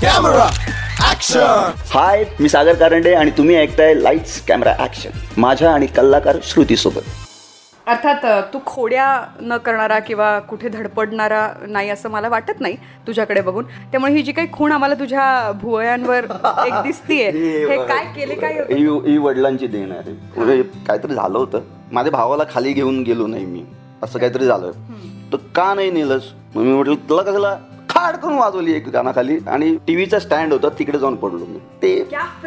Camera action. Hi, मी सागर कारंडे आणि तुम्ही ऐकताय लाईट्स कॅमेरा ॲक्शन माझ्या आणि कलाकार श्रुती सोबत. अर्थात तू खोड्या न करणारा किंवा कुठे धडपडणारा नाही असं मला वाटत नाही तुझ्याकडे बघून. त्यामुळे ही जी काही खूण आम्हाला तुझ्या भुवयांवर एक दिसतीये, हे काय केले काय ही वडिलांची देण आहे. म्हणजे काहीतरी झालं होतं, माझ्या भावाला खाली घेऊन गेलो नाही मी, असं काहीतरी झालं तर का नाही नेलंस. मी म्हटलं तुला कशाला, खाड करून वाजवली एक कानाखाली आणि टीव्हीचा स्टँड होता तिकडे जाऊन पडलो मी. ते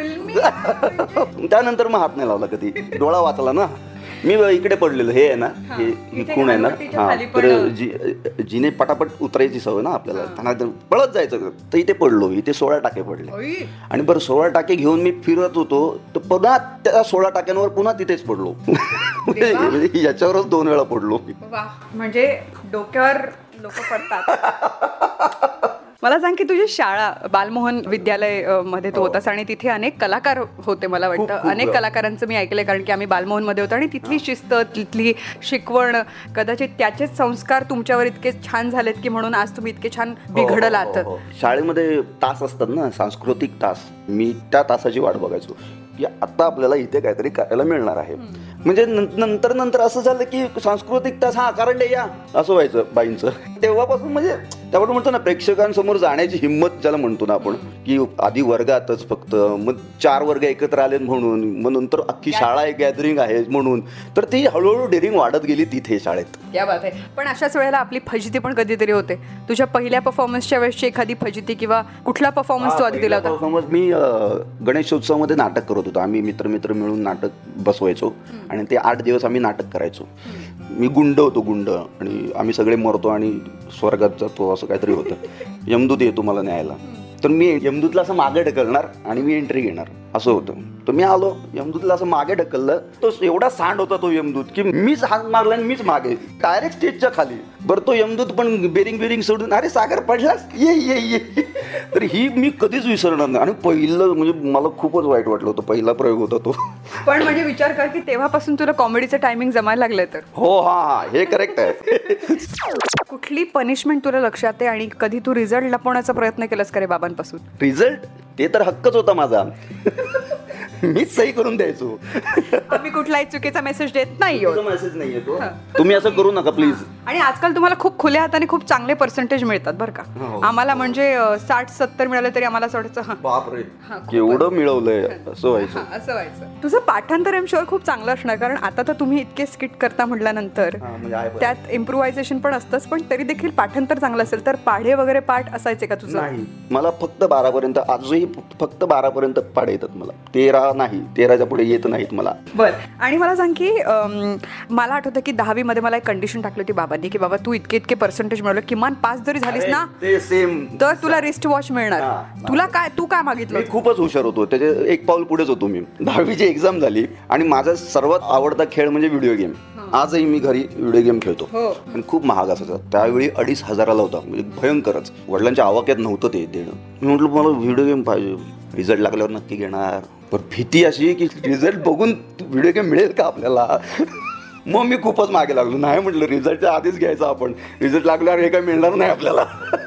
त्यानंतर मग हात नाही लावला कधी, डोळा वाचला ना. मी इकडे पडलेलो, हे आहे ना, ही खूण आहे ना, हा, तर जिने पटापट उतरायची सवय ना आपल्याला, त्यांना पळत जायचं, तर इथे पडलो. इथे 16 टाके पडले आणि बरं 16 टाके घेऊन मी फिरत होतो तर पुन्हा त्या 16 टाक्यांवर पुन्हा तिथेच पडलो. म्हणजे याच्यावरच 2 वेळा पडलो. म्हणजे डोक्यावर लोक पडतात. मला सांग की तुझी शाळा बालमोहन विद्यालय मध्ये तू होतास आणि तिथे अनेक कलाकार होते. मला वाटतं अनेक कलाकारांचं मी ऐकलंय, कारण की आम्ही बालमोहन मध्ये होतो आणि तिथली शिस्त, तिथली शिकवण, कदाचित त्याचेच संस्कार तुमच्यावर इतके छान झालेत की म्हणून आज तुम्ही इतके छान बिघडलात. शाळेमध्ये तास असतात ना, सांस्कृतिक तास, मी त्या तासाची वाट बघायचो की आता आपल्याला इथे काहीतरी करायला मिळणार आहे. म्हणजे नंतर असं झालं की सांस्कृतिक तास, हा कारण या असं व्हायचं बाईंचं. तेव्हापासून म्हणजे त्यामुळे म्हणतो ना, प्रेक्षकांसमोर जाण्याची हिंमत ज्याला म्हणतो ना आपण, की आधी वर्गातच फक्त, मग 4 वर्ग एकत्र आले म्हणून, मग नंतर अख्खी शाळा एक गॅदरिंग आहे म्हणून, तर ती हळूहळू डेअरिंग वाढत गेली तिथे शाळेत. क्या बात आहे. पण अशाच वेळेला आपली फजिती पण कधीतरी होते. तुझ्या पहिल्या परफॉर्मन्सच्या वेळेसची एखादी फजिती किंवा कुठला परफॉर्मन्स तू आधी दिला होता? परफॉर्मन्स मी गणेशोत्सवामध्ये नाटक करत होतो. आम्ही मित्र मिळून नाटक बसवायचो आणि ते 8 दिवस आम्ही नाटक करायचो. मी गुंड होतो, गुंड, आणि आम्ही सगळे मरतो आणि स्वर्गात जातो, असं काहीतरी होतं. यमदूत येतो मला न्यायला, तर मी यमदूतला असं मागे ढकलणार आणि मी एंट्री घेणार, असं होतं. तर मी आलो, यमदूतला असं मागे ढकललं, तो एवढा सांड होता तो यमदूत की मीच हात मारला आणि मीच मागे डायरेक्ट स्टेजच्या खाली. बरं तो यमदूत पण बेरिंग सोडून, अरे सागर पडलास, ये. तर ही मी कधीच विसरणार नाही. आणि पहिलं म्हणजे मला खूपच वाईट वाटलं होतं, पहिला प्रयोग होता तो. पण म्हणजे विचार कर की तेव्हापासून तुला कॉमेडीचं टायमिंग जमायला लागलंय. तर हो, हा, हे करेक्ट आहे. कुठली पनिशमेंट तुला लक्षात आहे आणि कधी तू रिझल्ट लपवण्याचा प्रयत्न केलास का रे बाबांपासून? रिझल्ट ते तर हक्कच होता माझा, मीच सही करून द्यायचो. आम्ही कुठलाही चुकीचा मेसेज देत नाही. मेसेज नाही येतो, तुम्ही असं करू नका प्लीज. आणि आजकाल तुम्हाला खूप खुल्या हाताने खूप चांगले पर्सेंटेज मिळतात बरं का. आम्हाला म्हणजे 60-70 मिळाले तरी आम्हाला असं वाटायचं, बापरे केवढं मिळवलंय, असं व्हायचं. तुझं पाठांतर एम शुअर खूप चांगलं असणार, कारण आता तर तुम्ही इतके स्किट करता म्हटल्यानंतर त्यात इम्प्रोव्हायझेशन पण असतंच, पण तरी देखील पाठांतर चांगलं असेल. तर पाढे वगैरे पाठ असायचे का तुझं? नाही, मला फक्त 12 पर्यंत, आजही फक्त 12 पर्यंत पाढे येतात मला. 13 नाही, 13च्या पुढे येत नाहीत मला. बरं. आणि मला सांग की मला आठवतं की 10वी मध्ये मला एक कंडिशन टाकली होती बाबांनी की बाबा तू इतके पर्सेंटेज मिळवलं, किमान 5 जरी झालीस ना तर तुला रिस्ट वॉच मिळणार. तू काय मागितलं? मी खूपच हुशार होतो, त्याचे एक पाऊल पुढेच होतो मी. 10वीची एक्झाम झाली आणि माझा सर्वात आवडता खेळ म्हणजे व्हिडिओ गेम. आजही मी घरी व्हिडिओ गेम खेळतो, पण खूप महाग असायचा त्यावेळी. 2,500ला होता, म्हणजे भयंकरच. वडिलांच्या आवाक्यात नव्हतं ते देणं. मी म्हटलं मला व्हिडिओ गेम पाहिजे, रिझल्ट लागल्यावर नक्की घेणार. पण भीती अशी की रिझल्ट बघून व्हिडिओ गेम मिळेल का आपल्याला. मग मी खूपच मागे लागलो. नाही म्हटलं, रिझल्टच्या आधीच घ्यायचा आपण, रिझल्ट लागल्यावर हे काय मिळणार नाही आपल्याला.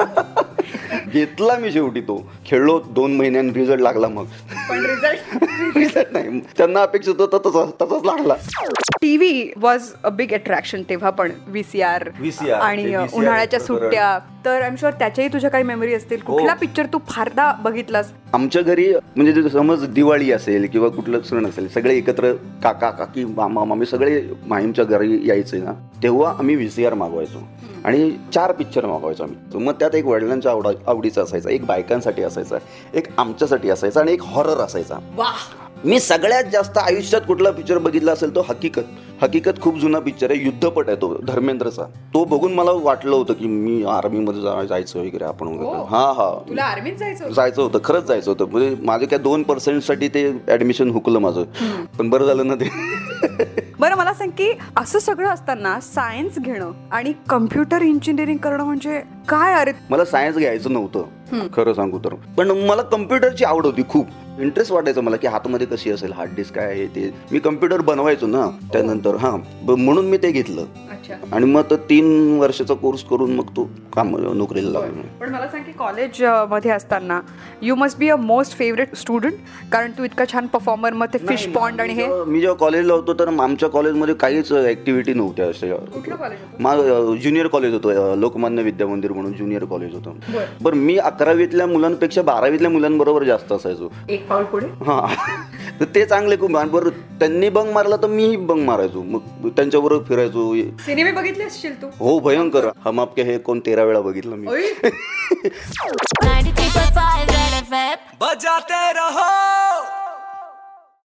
घेतला मी शेवटी तो, खेळलो 2 महिन्यांनी, रिझल्ट लागला. मग पण रिझल्ट नाही, त्यांना अपेक्षित होतं तसंच लागला. TV was a big attraction तेव्हा पण. VCR आणि उन्हाळ्याच्या सुट्ट्या, तर आय एम शुअर त्याच्याही तुझ्या काही मेमरी असतील. कुठला पिक्चर तू फारदा बघितलास? आमच्या घरी म्हणजे समज दिवाळी असेल किंवा कुठलं सण असेल, सगळे एकत्र, काका काकी मामा मामी सगळे माहीमच्या घरी यायचे ना, तेव्हा आम्ही VCR मागवायचो आणि 4 पिक्चर मागवायचो आम्ही. मग त्यात एक वडिलांच्या आवडीचा असायचा, एक बायकांसाठी असायचा, एक आमच्यासाठी असायचा आणि एक हॉरर असायचा. मी सगळ्यात जास्त आयुष्यात कुठला पिक्चर बघितला असेल तो हकीकत खूप जुना पिक्चर आहे, युद्धपट आहे तो, धर्मेंद्रचा. तो बघून मला वाटलं होतं की मी आर्मीमध्ये जायचं वगैरे आपण वगैरे. तुला आर्मीत जायचं होतं, खरंच जायचं होतं. म्हणजे माझे काय 2% साठी ते ऍडमिशन हुकलं माझं, पण बरं झालं ना ते. बरं, मला सांग की असं सगळं असताना सायन्स घेणं आणि कम्प्युटर इंजिनिअरिंग करणं म्हणजे काय? अरे मला सायन्स घ्यायचं नव्हतं खरं सांगू तर, पण मला कम्प्युटरची आवड होती, खूप इंटरेस्ट वाटायचा मला की हातमध्ये कशी असेल, हार्ड डिस्क काय आहे ते. मी कम्प्युटर बनवायचो ना त्यानंतर, म्हणून मी ते घेतलं. अच्छा. आणि मग तो 3 वर्षाचा कोर्स करून मग तो काम नोकरीला लागलो. पण मला सांग की कॉलेज मध्ये असताना you must be a most favourite student, कारण तू इतका छान परफॉर्मर, मग ते फिश पॉन्ड आणि हे. मी जेव्हा कॉलेजला होतो तर आमच्या कॉलेजमध्ये काहीच ऍक्टिव्हिटी नव्हत्या अशा. कुठलं कॉलेज होतं? माझं ज्युनियर कॉलेज होतं, लोकमान्य विद्या मंदिर म्हणून ज्युनियर कॉलेज होतं. पण मी 11वीतल्या मुलांपेक्षा 12वीतल्या मुलांबरोबर जास्त असायचो. एक पाऊल पुढे. हा, तर ते चांगले खूप. बरोबर त्यांनी बंग मारला तर मीही बंग मारायचो, मग त्यांच्याबरोबर फिरायचो. सिनेमे बघितले असशील तू? हो, भयंकर. हम आपके हे कोण 13 वेळा बघितलं मी. 93.5 Red FM बजाते रहो.